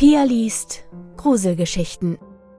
Pia liest Gruselgeschichten.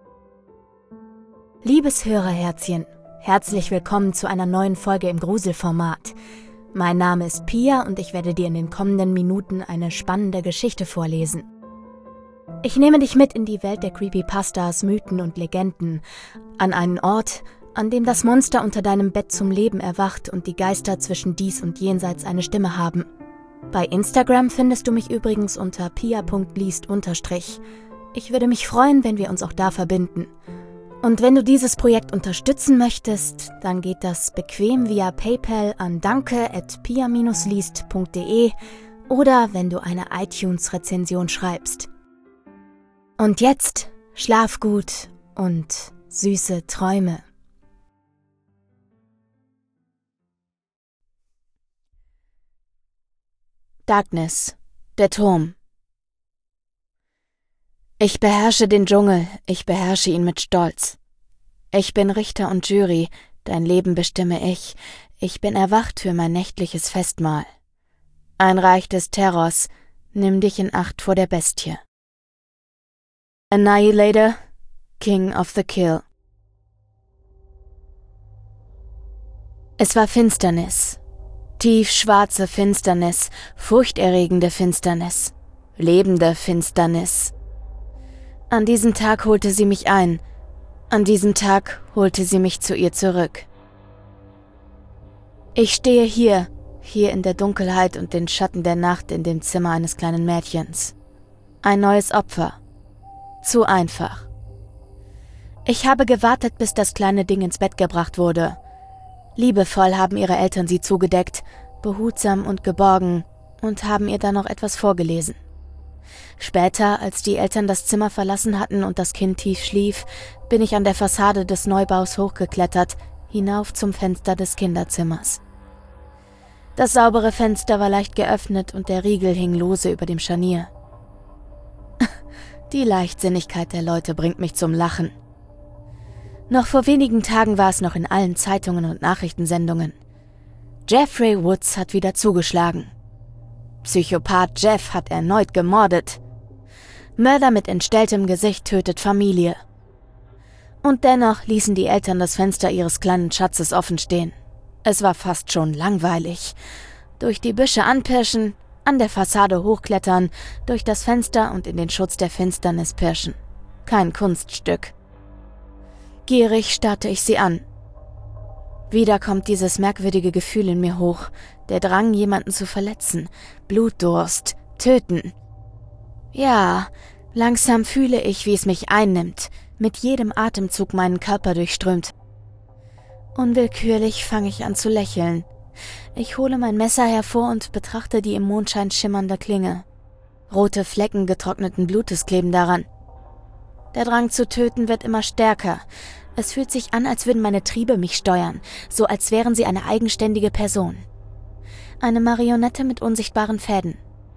Liebes Hörerherzchen, herzlich willkommen zu einer neuen Folge im Gruselformat. Mein Name ist Pia und ich werde dir in den kommenden Minuten eine spannende Geschichte vorlesen. Ich nehme dich mit in die Welt der Creepypastas, Mythen und Legenden, an einen Ort, an dem das Monster unter deinem Bett zum Leben erwacht und die Geister zwischen dies und jenseits eine Stimme haben. Bei Instagram findest du mich übrigens unter pia.liest_. Ich würde mich freuen, wenn wir uns auch da verbinden. Und wenn du dieses Projekt unterstützen möchtest, dann geht das bequem via PayPal an danke@pia-liest.de oder wenn du eine iTunes-Rezension schreibst. Und jetzt schlaf gut und süße Träume. Darkness, der Turm. Ich beherrsche den Dschungel, ich beherrsche ihn mit Stolz. Ich bin Richter und Jury, dein Leben bestimme ich. Ich bin erwacht für mein nächtliches Festmahl. Ein Reich des Terrors, nimm dich in Acht vor der Bestie. Annihilator, King of the Kill. Es war Finsternis. Tiefschwarze Finsternis, furchterregende Finsternis, lebende Finsternis. An diesem Tag holte sie mich ein, an diesem Tag holte sie mich zu ihr zurück. Ich stehe hier in der Dunkelheit und den Schatten der Nacht in dem Zimmer eines kleinen Mädchens. Ein neues Opfer. Zu einfach. Ich habe gewartet, bis das kleine Ding ins Bett gebracht wurde. Liebevoll haben ihre Eltern sie zugedeckt, behutsam und geborgen, und haben ihr dann noch etwas vorgelesen. Später, als die Eltern das Zimmer verlassen hatten und das Kind tief schlief, bin ich an der Fassade des Neubaus hochgeklettert, hinauf zum Fenster des Kinderzimmers. Das saubere Fenster war leicht geöffnet und der Riegel hing lose über dem Scharnier. Die Leichtsinnigkeit der Leute bringt mich zum Lachen. Noch vor wenigen Tagen war es noch in allen Zeitungen und Nachrichtensendungen. Jeffrey Woods hat wieder zugeschlagen. Psychopath Jeff hat erneut gemordet. Mörder mit entstelltem Gesicht tötet Familie. Und dennoch ließen die Eltern das Fenster ihres kleinen Schatzes offen stehen. Es war fast schon langweilig. Durch die Büsche anpirschen, an der Fassade hochklettern, durch das Fenster und in den Schutz der Finsternis pirschen. Kein Kunststück. Gierig starrte ich sie an. Wieder kommt dieses merkwürdige Gefühl in mir hoch, der Drang, jemanden zu verletzen, Blutdurst, töten. Ja, langsam fühle ich, wie es mich einnimmt, mit jedem Atemzug meinen Körper durchströmt. Unwillkürlich fange ich an zu lächeln. Ich hole mein Messer hervor und betrachte die im Mondschein schimmernde Klinge. Rote Flecken getrockneten Blutes kleben daran. Der Drang zu töten wird immer stärker. Es fühlt sich an, als würden meine Triebe mich steuern, so als wären sie eine eigenständige Person. Eine Marionette mit unsichtbaren Fäden.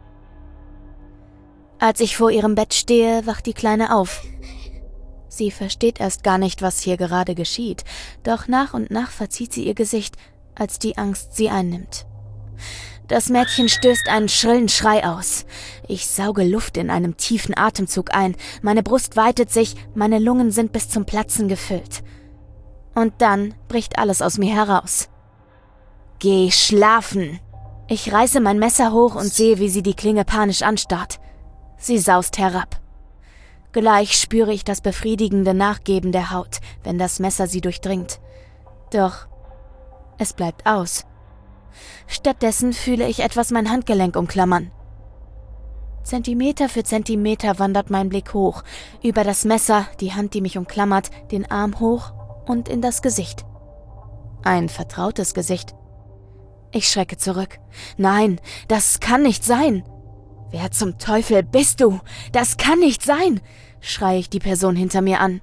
Als ich vor ihrem Bett stehe, wacht die Kleine auf. Sie versteht erst gar nicht, was hier gerade geschieht, doch nach und nach verzieht sie ihr Gesicht, als die Angst sie einnimmt. Das Mädchen stößt einen schrillen Schrei aus. Ich sauge Luft in einem tiefen Atemzug ein, meine Brust weitet sich, meine Lungen sind bis zum Platzen gefüllt. Und dann bricht alles aus mir heraus. Geh schlafen! Ich reiße mein Messer hoch und sehe, wie sie die Klinge panisch anstarrt. Sie saust herab. Gleich spüre ich das befriedigende Nachgeben der Haut, wenn das Messer sie durchdringt. Doch es bleibt aus. Stattdessen fühle ich etwas mein Handgelenk umklammern. Zentimeter für Zentimeter wandert mein Blick hoch, über das Messer, die Hand, die mich umklammert, den Arm hoch und in das Gesicht. Ein vertrautes Gesicht. Ich schrecke zurück. Nein, das kann nicht sein. Wer zum Teufel bist du? Das kann nicht sein, schreie ich die Person hinter mir an.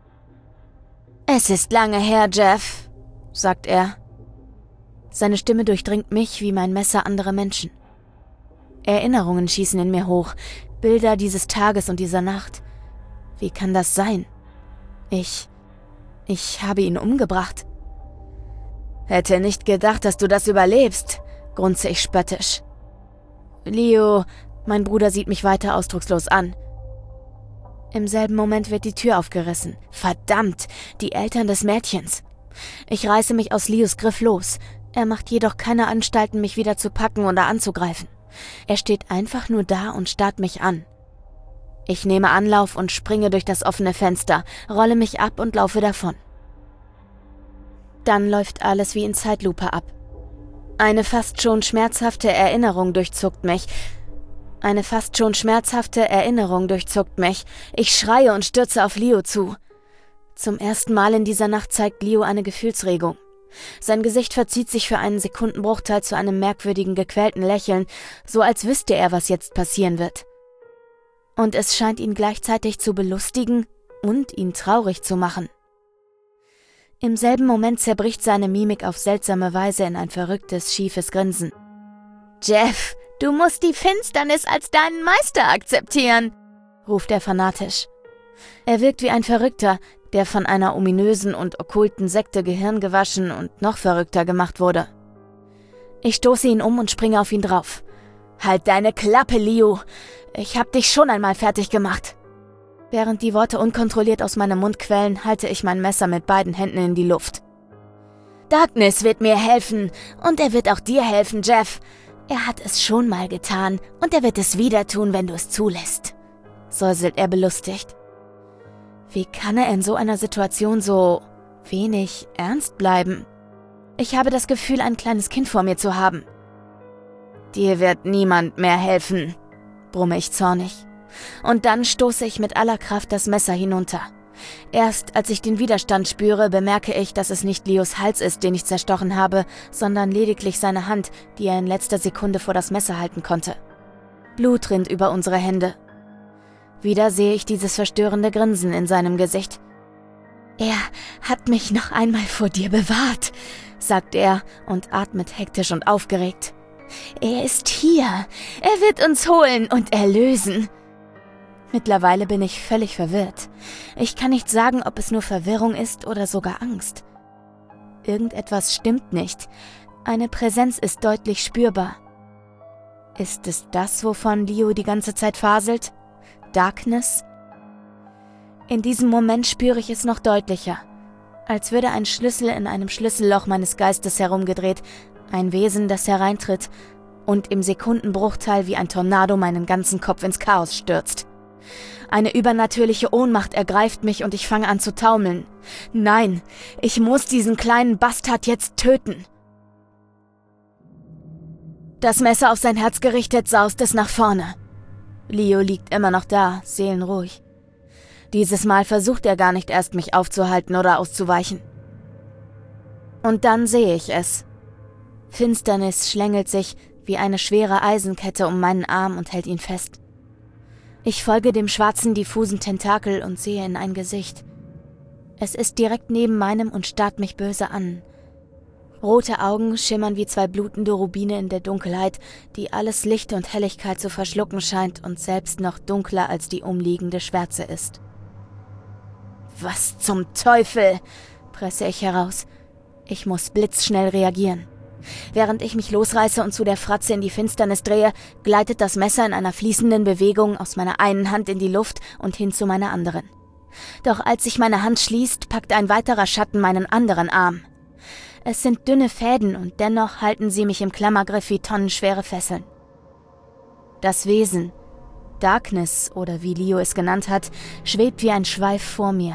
Es ist lange her, Jeff, sagt er. Seine Stimme durchdringt mich wie mein Messer andere Menschen. Erinnerungen schießen in mir hoch, Bilder dieses Tages und dieser Nacht. Wie kann das sein? Ich habe ihn umgebracht. Hätte nicht gedacht, dass du das überlebst, grunze ich spöttisch. Leo, mein Bruder sieht mich weiter ausdruckslos an. Im selben Moment wird die Tür aufgerissen. Verdammt, die Eltern des Mädchens. Ich reiße mich aus Leos Griff los. Er macht jedoch keine Anstalten, mich wieder zu packen oder anzugreifen. Er steht einfach nur da und starrt mich an. Ich nehme Anlauf und springe durch das offene Fenster, rolle mich ab und laufe davon. Dann läuft alles wie in Zeitlupe ab. Eine fast schon schmerzhafte Erinnerung durchzuckt mich. Ich schreie und stürze auf Leo zu. Zum ersten Mal in dieser Nacht zeigt Leo eine Gefühlsregung. Sein Gesicht verzieht sich für einen Sekundenbruchteil zu einem merkwürdigen, gequälten Lächeln, so als wüsste er, was jetzt passieren wird. Und es scheint ihn gleichzeitig zu belustigen und ihn traurig zu machen. Im selben Moment zerbricht seine Mimik auf seltsame Weise in ein verrücktes, schiefes Grinsen. »Jeff, du musst die Finsternis als deinen Meister akzeptieren«, ruft er fanatisch. Er wirkt wie ein Verrückter, der von einer ominösen und okkulten Sekte gehirngewaschen und noch verrückter gemacht wurde. Ich stoße ihn um und springe auf ihn drauf. »Halt deine Klappe, Leo! Ich hab dich schon einmal fertig gemacht!« Während die Worte unkontrolliert aus meinem Mund quellen, halte ich mein Messer mit beiden Händen in die Luft. »Darkness wird mir helfen und er wird auch dir helfen, Jeff. Er hat es schon mal getan und er wird es wieder tun, wenn du es zulässt«, säuselt er belustigt. Wie kann er in so einer Situation so wenig ernst bleiben? Ich habe das Gefühl, ein kleines Kind vor mir zu haben. »Dir wird niemand mehr helfen«, brumme ich zornig. Und dann stoße ich mit aller Kraft das Messer hinunter. Erst als ich den Widerstand spüre, bemerke ich, dass es nicht Leos Hals ist, den ich zerstochen habe, sondern lediglich seine Hand, die er in letzter Sekunde vor das Messer halten konnte. Blut rinnt über unsere Hände. Wieder sehe ich dieses verstörende Grinsen in seinem Gesicht. »Er hat mich noch einmal vor dir bewahrt«, sagt er und atmet hektisch und aufgeregt. »Er ist hier. Er wird uns holen und erlösen.« Mittlerweile bin ich völlig verwirrt. Ich kann nicht sagen, ob es nur Verwirrung ist oder sogar Angst. Irgendetwas stimmt nicht. Eine Präsenz ist deutlich spürbar. Ist es das, wovon Leo die ganze Zeit faselt? Darkness? In diesem Moment spüre ich es noch deutlicher. Als würde ein Schlüssel in einem Schlüsselloch meines Geistes herumgedreht, ein Wesen, das hereintritt und im Sekundenbruchteil wie ein Tornado meinen ganzen Kopf ins Chaos stürzt. Eine übernatürliche Ohnmacht ergreift mich und ich fange an zu taumeln. Nein, ich muss diesen kleinen Bastard jetzt töten. Das Messer auf sein Herz gerichtet, saust es nach vorne. Leo liegt immer noch da, seelenruhig. Dieses Mal versucht er gar nicht erst, mich aufzuhalten oder auszuweichen. Und dann sehe ich es. Finsternis schlängelt sich wie eine schwere Eisenkette um meinen Arm und hält ihn fest. Ich folge dem schwarzen, diffusen Tentakel und sehe in ein Gesicht. Es ist direkt neben meinem und starrt mich böse an. Rote Augen schimmern wie zwei blutende Rubine in der Dunkelheit, die alles Licht und Helligkeit zu verschlucken scheint und selbst noch dunkler als die umliegende Schwärze ist. »Was zum Teufel?«, presse ich heraus. Ich muss blitzschnell reagieren. Während ich mich losreiße und zu der Fratze in die Finsternis drehe, gleitet das Messer in einer fließenden Bewegung aus meiner einen Hand in die Luft und hin zu meiner anderen. Doch als sich meine Hand schließt, packt ein weiterer Schatten meinen anderen Arm. Es sind dünne Fäden und dennoch halten sie mich im Klammergriff wie tonnenschwere Fesseln. Das Wesen, Darkness oder wie Leo es genannt hat, schwebt wie ein Schweif vor mir.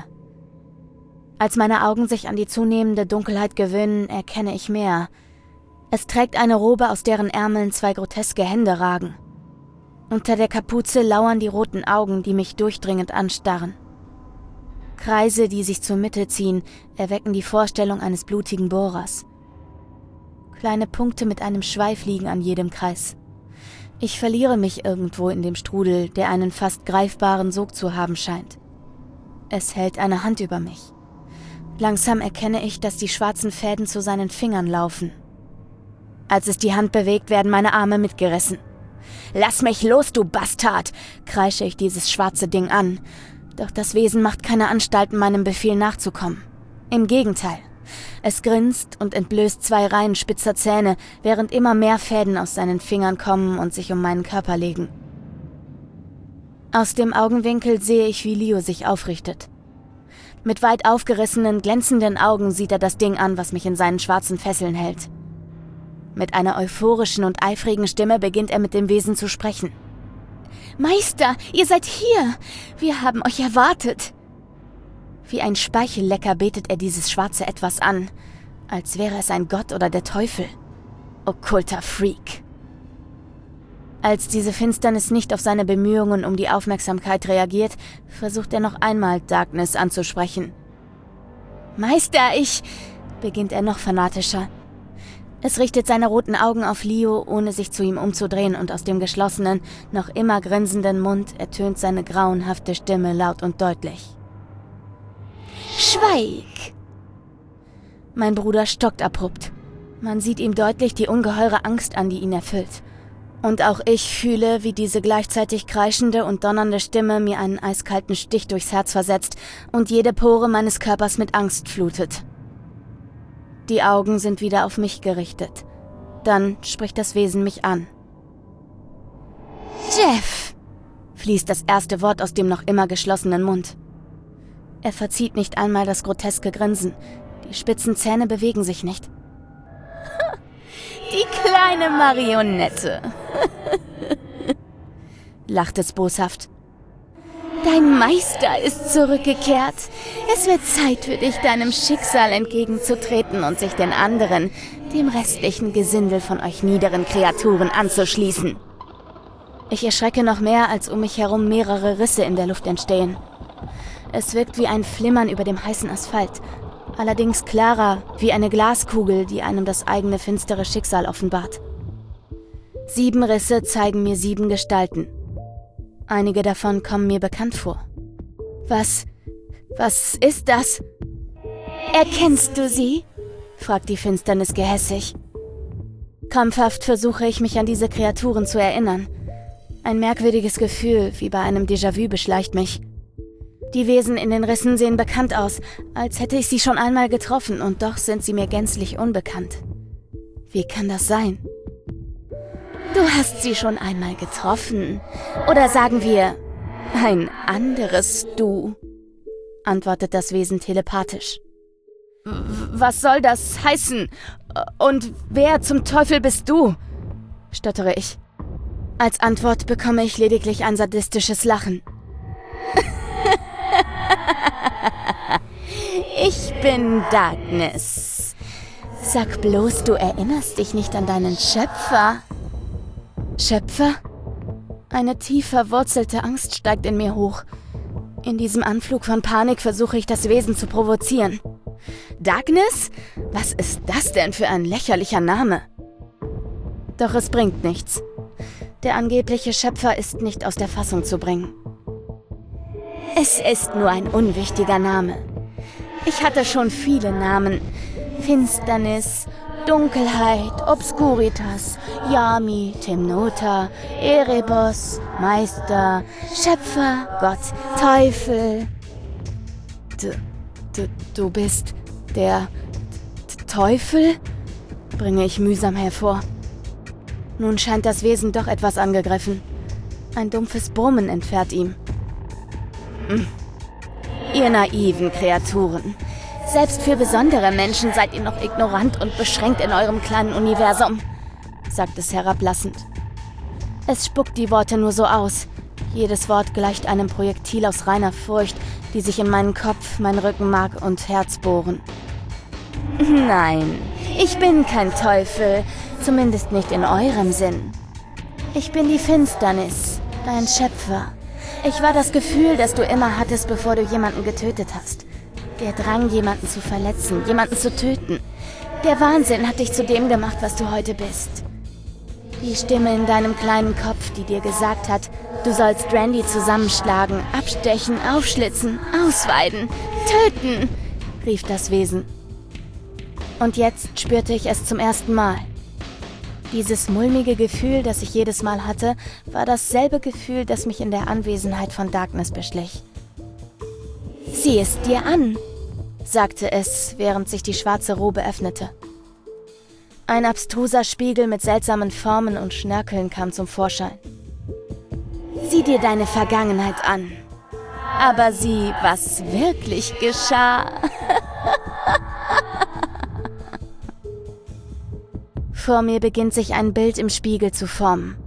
Als meine Augen sich an die zunehmende Dunkelheit gewöhnen, erkenne ich mehr. Es trägt eine Robe, aus deren Ärmeln zwei groteske Hände ragen. Unter der Kapuze lauern die roten Augen, die mich durchdringend anstarren. Kreise, die sich zur Mitte ziehen, erwecken die Vorstellung eines blutigen Bohrers. Kleine Punkte mit einem Schweif liegen an jedem Kreis. Ich verliere mich irgendwo in dem Strudel, der einen fast greifbaren Sog zu haben scheint. Es hält eine Hand über mich. Langsam erkenne ich, dass die schwarzen Fäden zu seinen Fingern laufen. Als es die Hand bewegt, werden meine Arme mitgerissen. »Lass mich los, du Bastard!« kreische ich dieses schwarze Ding an. Doch das Wesen macht keine Anstalten, meinem Befehl nachzukommen. Im Gegenteil. Es grinst und entblößt zwei Reihen spitzer Zähne, während immer mehr Fäden aus seinen Fingern kommen und sich um meinen Körper legen. Aus dem Augenwinkel sehe ich, wie Leo sich aufrichtet. Mit weit aufgerissenen, glänzenden Augen sieht er das Ding an, was mich in seinen schwarzen Fesseln hält. Mit einer euphorischen und eifrigen Stimme beginnt er mit dem Wesen zu sprechen. »Meister, ihr seid hier! Wir haben euch erwartet!« Wie ein Speichellecker betet er dieses schwarze Etwas an, als wäre es ein Gott oder der Teufel. Okkulter Freak. Als diese Finsternis nicht auf seine Bemühungen um die Aufmerksamkeit reagiert, versucht er noch einmal, Darkness anzusprechen. »Meister, beginnt er noch fanatischer. Es richtet seine roten Augen auf Leo, ohne sich zu ihm umzudrehen, und aus dem geschlossenen, noch immer grinsenden Mund ertönt seine grauenhafte Stimme laut und deutlich. »Schweig!« Mein Bruder stockt abrupt. Man sieht ihm deutlich die ungeheure Angst an, die ihn erfüllt. Und auch ich fühle, wie diese gleichzeitig kreischende und donnernde Stimme mir einen eiskalten Stich durchs Herz versetzt und jede Pore meines Körpers mit Angst flutet. Die Augen sind wieder auf mich gerichtet. Dann spricht das Wesen mich an. »Jeff«, fließt das erste Wort aus dem noch immer geschlossenen Mund. Er verzieht nicht einmal das groteske Grinsen. Die spitzen Zähne bewegen sich nicht. »Die kleine Marionette«, lacht es boshaft. »Dein Meister ist zurückgekehrt. Es wird Zeit für dich, deinem Schicksal entgegenzutreten und sich den anderen, dem restlichen Gesindel von euch niederen Kreaturen anzuschließen.« Ich erschrecke noch mehr, als um mich herum mehrere Risse in der Luft entstehen. Es wirkt wie ein Flimmern über dem heißen Asphalt, allerdings klarer, wie eine Glaskugel, die einem das eigene finstere Schicksal offenbart. 7 Risse zeigen mir 7 Gestalten. Einige davon kommen mir bekannt vor. Was ist das?« »Erkennst du sie?« fragt die Finsternis gehässig. Krampfhaft versuche ich, mich an diese Kreaturen zu erinnern. Ein merkwürdiges Gefühl, wie bei einem Déjà-vu, beschleicht mich. Die Wesen in den Rissen sehen bekannt aus, als hätte ich sie schon einmal getroffen, und doch sind sie mir gänzlich unbekannt. Wie kann das sein? »Du hast sie schon einmal getroffen. Oder sagen wir, ein anderes Du«, antwortet das Wesen telepathisch. »Was soll das heißen? Und wer zum Teufel bist du?« stottere ich. Als Antwort bekomme ich lediglich ein sadistisches Lachen. »Ich bin Darkness. Sag bloß, du erinnerst dich nicht an deinen Schöpfer.« »Schöpfer?« Eine tief verwurzelte Angst steigt in mir hoch. In diesem Anflug von Panik versuche ich, das Wesen zu provozieren. »Darkness? Was ist das denn für ein lächerlicher Name?« Doch es bringt nichts. Der angebliche Schöpfer ist nicht aus der Fassung zu bringen. »Es ist nur ein unwichtiger Name. Ich hatte schon viele Namen. Finsternis, Dunkelheit, Obscuritas, Yami, Timnota, Erebos, Meister, Schöpfer, Gott, Teufel.« Du bist der Teufel?« bringe ich mühsam hervor. Nun scheint das Wesen doch etwas angegriffen. Ein dumpfes Brummen entfährt ihm. »Ihr naiven Kreaturen. Selbst für besondere Menschen seid ihr noch ignorant und beschränkt in eurem kleinen Universum«, sagt es herablassend. Es spuckt die Worte nur so aus. Jedes Wort gleicht einem Projektil aus reiner Furcht, die sich in meinen Kopf, mein Rückenmark und Herz bohren. »Nein, ich bin kein Teufel, zumindest nicht in eurem Sinn. Ich bin die Finsternis, dein Schöpfer. Ich war das Gefühl, das du immer hattest, bevor du jemanden getötet hast. Der Drang, jemanden zu verletzen, jemanden zu töten. Der Wahnsinn hat dich zu dem gemacht, was du heute bist. Die Stimme in deinem kleinen Kopf, die dir gesagt hat, du sollst Randy zusammenschlagen, abstechen, aufschlitzen, ausweiden, töten«, rief das Wesen. Und jetzt spürte ich es zum ersten Mal. Dieses mulmige Gefühl, das ich jedes Mal hatte, war dasselbe Gefühl, das mich in der Anwesenheit von Darkness beschlich. »Sieh es dir an«, sagte es, während sich die schwarze Robe öffnete. Ein abstruser Spiegel mit seltsamen Formen und Schnörkeln kam zum Vorschein. Sieh dir deine Vergangenheit an. Aber sieh, was wirklich geschah. Vor mir beginnt sich ein Bild im Spiegel zu formen.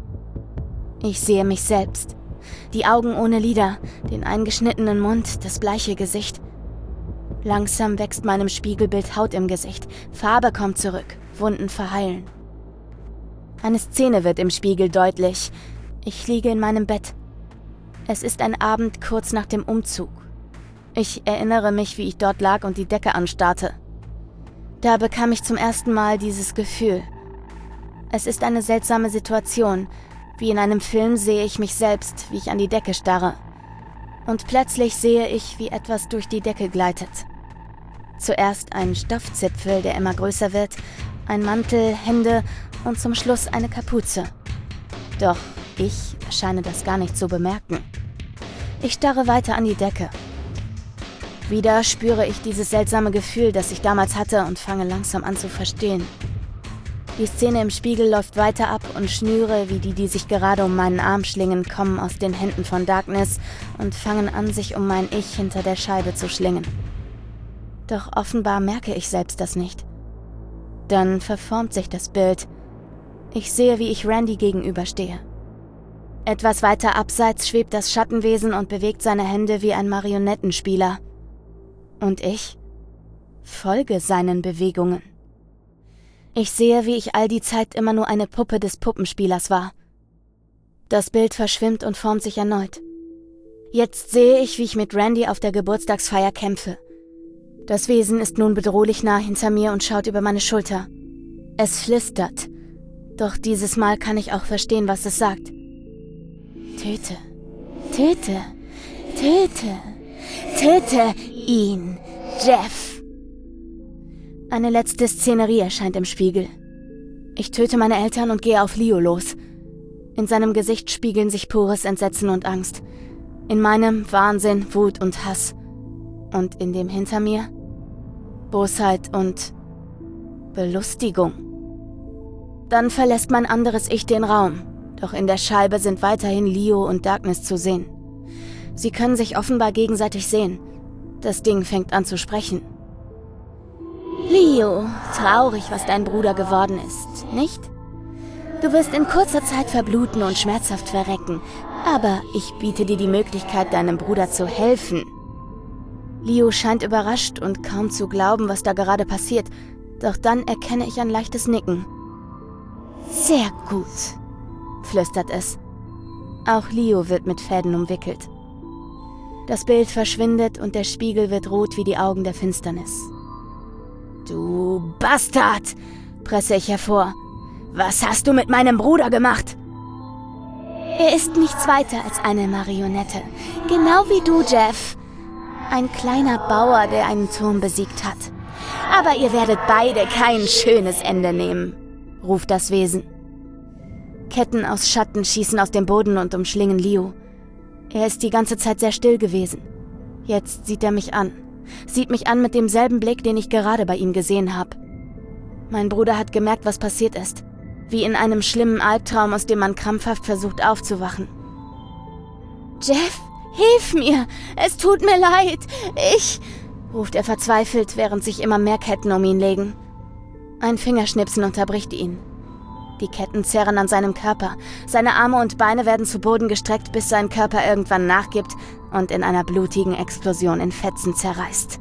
Ich sehe mich selbst. Die Augen ohne Lider, den eingeschnittenen Mund, das bleiche Gesicht. Langsam wächst meinem Spiegelbild Haut im Gesicht. Farbe kommt zurück, Wunden verheilen. Eine Szene wird im Spiegel deutlich. Ich liege in meinem Bett. Es ist ein Abend kurz nach dem Umzug. Ich erinnere mich, wie ich dort lag und die Decke anstarrte. Da bekam ich zum ersten Mal dieses Gefühl. Es ist eine seltsame Situation. Wie in einem Film sehe ich mich selbst, wie ich an die Decke starre. Und plötzlich sehe ich, wie etwas durch die Decke gleitet. Zuerst ein Stoffzipfel, der immer größer wird, ein Mantel, Hände und zum Schluss eine Kapuze. Doch ich scheine das gar nicht zu bemerken. Ich starre weiter an die Decke. Wieder spüre ich dieses seltsame Gefühl, das ich damals hatte, und fange langsam an zu verstehen. Die Szene im Spiegel läuft weiter ab und Schnüre, wie die sich gerade um meinen Arm schlingen, kommen aus den Händen von Darkness und fangen an, sich um mein Ich hinter der Scheibe zu schlingen. Doch offenbar merke ich selbst das nicht. Dann verformt sich das Bild. Ich sehe, wie ich Randy gegenüberstehe. Etwas weiter abseits schwebt das Schattenwesen und bewegt seine Hände wie ein Marionettenspieler. Und ich folge seinen Bewegungen. Ich sehe, wie ich all die Zeit immer nur eine Puppe des Puppenspielers war. Das Bild verschwimmt und formt sich erneut. Jetzt sehe ich, wie ich mit Randy auf der Geburtstagsfeier kämpfe. Das Wesen ist nun bedrohlich nah hinter mir und schaut über meine Schulter. Es flüstert. Doch dieses Mal kann ich auch verstehen, was es sagt. Töte, töte, töte, töte ihn, Jeff. Eine letzte Szenerie erscheint im Spiegel. Ich töte meine Eltern und gehe auf Leo los. In seinem Gesicht spiegeln sich pures Entsetzen und Angst. In meinem Wahnsinn, Wut und Hass. Und in dem hinter mir Bosheit und Belustigung. Dann verlässt mein anderes Ich den Raum. Doch in der Scheibe sind weiterhin Leo und Darkness zu sehen. Sie können sich offenbar gegenseitig sehen. Das Ding fängt an zu sprechen. Leo, traurig, was dein Bruder geworden ist, nicht? Du wirst in kurzer Zeit verbluten und schmerzhaft verrecken, aber ich biete dir die Möglichkeit, deinem Bruder zu helfen. Leo scheint überrascht und kaum zu glauben, was da gerade passiert, doch dann erkenne ich ein leichtes Nicken. Sehr gut, flüstert es. Auch Leo wird mit Fäden umwickelt. Das Bild verschwindet und der Spiegel wird rot wie die Augen der Finsternis. Du Bastard, presse ich hervor. Was hast du mit meinem Bruder gemacht? Er ist nichts weiter als eine Marionette. Genau wie du, Jeff. Ein kleiner Bauer, der einen Turm besiegt hat. Aber ihr werdet beide kein schönes Ende nehmen, ruft das Wesen. Ketten aus Schatten schießen aus dem Boden und umschlingen Leo. Er ist die ganze Zeit sehr still gewesen. Jetzt sieht er mich an. Sieht mich an mit demselben Blick, den ich gerade bei ihm gesehen habe. Mein Bruder hat gemerkt, was passiert ist. Wie in einem schlimmen Albtraum, aus dem man krampfhaft versucht aufzuwachen. Jeff, hilf mir! Es tut mir leid! Ruft er verzweifelt, während sich immer mehr Ketten um ihn legen. Ein Fingerschnipsen unterbricht ihn. Die Ketten zerren an seinem Körper. Seine Arme und Beine werden zu Boden gestreckt, bis sein Körper irgendwann nachgibt und in einer blutigen Explosion in Fetzen zerreißt.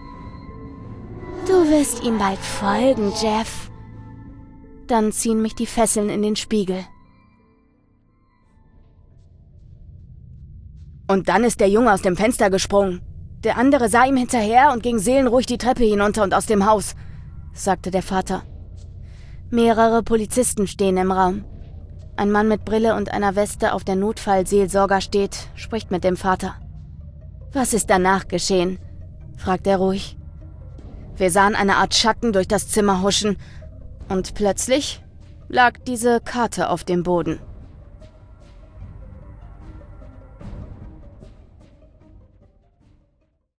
Du wirst ihm bald folgen, Jeff. Dann ziehen mich die Fesseln in den Spiegel. Und dann ist der Junge aus dem Fenster gesprungen. Der andere sah ihm hinterher und ging seelenruhig die Treppe hinunter und aus dem Haus, sagte der Vater. Mehrere Polizisten stehen im Raum. Ein Mann mit Brille und einer Weste auf der Notfallseelsorger steht, spricht mit dem Vater. Was ist danach geschehen? Fragt er ruhig. Wir sahen eine Art Schatten durch das Zimmer huschen und plötzlich lag diese Karte auf dem Boden.